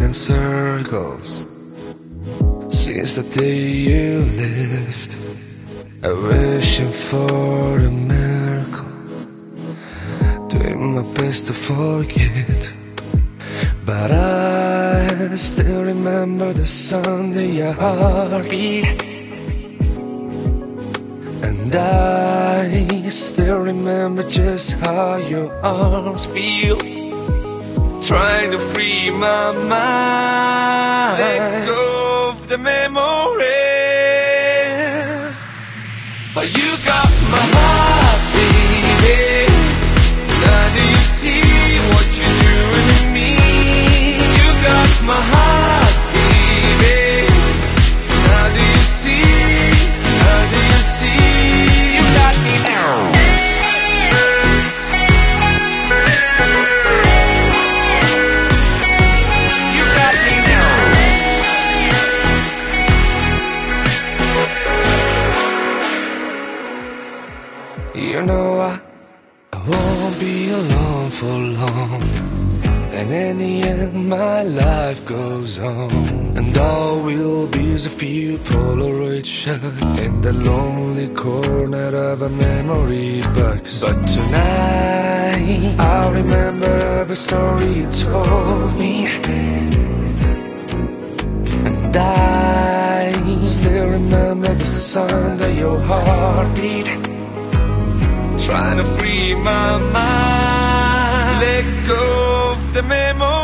in circles since the day you left. I'm wishing for a miracle, doing my best to forget. But I still remember the Sunday your heart beat, and I still remember just how your arms feel, trying to free my mind, let go of the memories. But you got my heart, baby. Now do you see what you're doing to me? You got my heart, baby. Now do you see? Now do you see? You got me now. You got me now. You know I won't be alone for long, and in the end my life goes on, and all will be is a few Polaroid shots in the lonely corner of a memory box. But tonight I'll remember every story you told me, and I still remember the sound of your heartbeat, trying to free my mind, let go of the memory.